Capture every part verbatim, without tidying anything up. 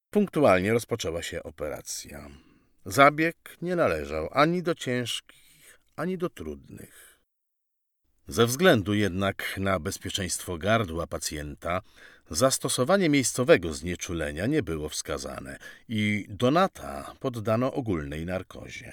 Punktualnie rozpoczęła się operacja. Zabieg nie należał ani do ciężkich, ani do trudnych. Ze względu jednak na bezpieczeństwo gardła pacjenta zastosowanie miejscowego znieczulenia nie było wskazane i Donata poddano ogólnej narkozie.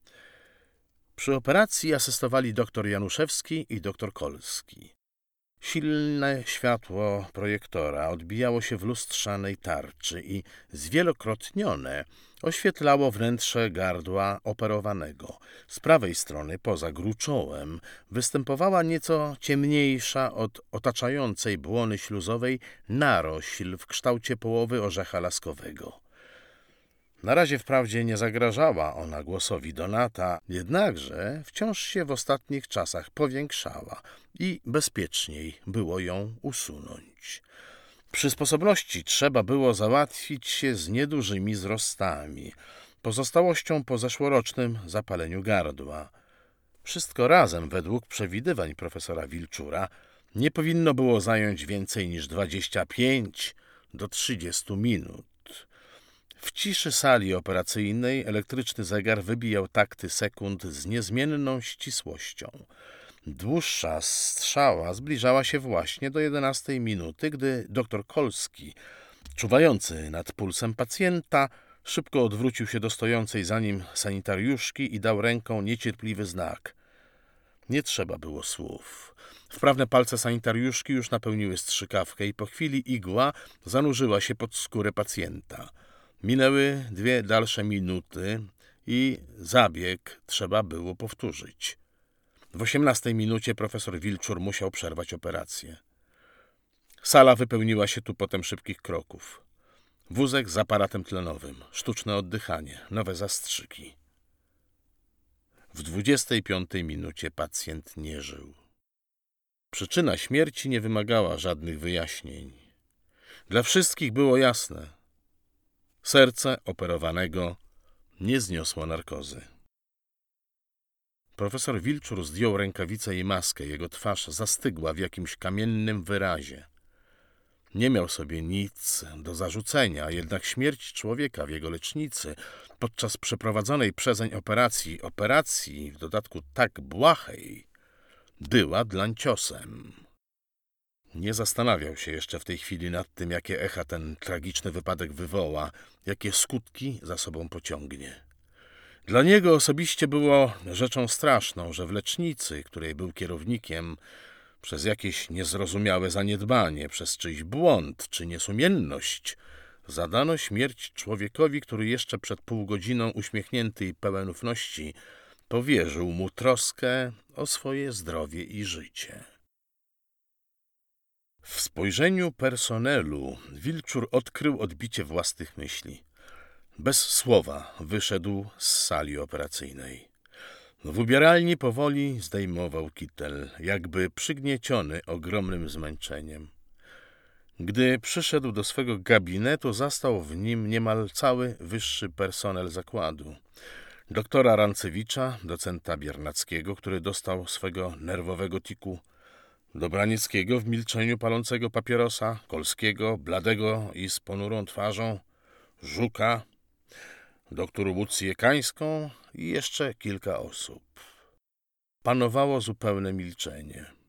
Przy operacji asystowali dr Januszewski i dr Kolski. Silne światło projektora odbijało się w lustrzanej tarczy i zwielokrotnione oświetlało wnętrze gardła operowanego. Z prawej strony, poza gruczołem, występowała nieco ciemniejsza od otaczającej błony śluzowej narośl w kształcie połowy orzecha laskowego. Na razie wprawdzie nie zagrażała ona głosowi Donata, jednakże wciąż się w ostatnich czasach powiększała i bezpieczniej było ją usunąć. Przy sposobności trzeba było załatwić się z niedużymi wzrostami, pozostałością po zeszłorocznym zapaleniu gardła. Wszystko razem, według przewidywań profesora Wilczura, nie powinno było zająć więcej niż dwadzieścia pięć do trzydziestu minut. W ciszy sali operacyjnej elektryczny zegar wybijał takty sekund z niezmienną ścisłością. Dłuższa strzała zbliżała się właśnie do jedenastej minuty, gdy doktor Kolski, czuwający nad pulsem pacjenta, szybko odwrócił się do stojącej za nim sanitariuszki i dał ręką niecierpliwy znak. Nie trzeba było słów. Wprawne palce sanitariuszki już napełniły strzykawkę i po chwili igła zanurzyła się pod skórę pacjenta. Minęły dwie dalsze minuty i zabieg trzeba było powtórzyć. W osiemnastej minucie profesor Wilczur musiał przerwać operację. Sala wypełniła się tu potem szybkich kroków. Wózek z aparatem tlenowym, sztuczne oddychanie, nowe zastrzyki. W dwudziestej piątej minucie pacjent nie żył. Przyczyna śmierci nie wymagała żadnych wyjaśnień. Dla wszystkich było jasne. Serce operowanego nie zniosło narkozy. Profesor Wilczur zdjął rękawice i maskę. Jego twarz zastygła w jakimś kamiennym wyrazie. Nie miał sobie nic do zarzucenia, jednak śmierć człowieka w jego lecznicy podczas przeprowadzonej przezeń operacji, operacji w dodatku tak błahej, była dlań ciosem. Nie zastanawiał się jeszcze w tej chwili nad tym, jakie echa ten tragiczny wypadek wywoła, jakie skutki za sobą pociągnie. Dla niego osobiście było rzeczą straszną, że w lecznicy, której był kierownikiem, przez jakieś niezrozumiałe zaniedbanie, przez czyjś błąd czy niesumienność zadano śmierć człowiekowi, który jeszcze przed pół godziną uśmiechnięty i pełen ufności powierzył mu troskę o swoje zdrowie i życie. W spojrzeniu personelu Wilczur odkrył odbicie własnych myśli. Bez słowa wyszedł z sali operacyjnej. W ubieralni powoli zdejmował kitel, jakby przygnieciony ogromnym zmęczeniem. Gdy przyszedł do swego gabinetu, zastał w nim niemal cały wyższy personel zakładu. Doktora Rancewicza, docenta Biernackiego, który dostał swego nerwowego tiku, Dobranieckiego w milczeniu palącego papierosa, Kolskiego, bladego i z ponurą twarzą, Żuka, doktor Łucję Kańską i jeszcze kilka osób. Panowało zupełne milczenie.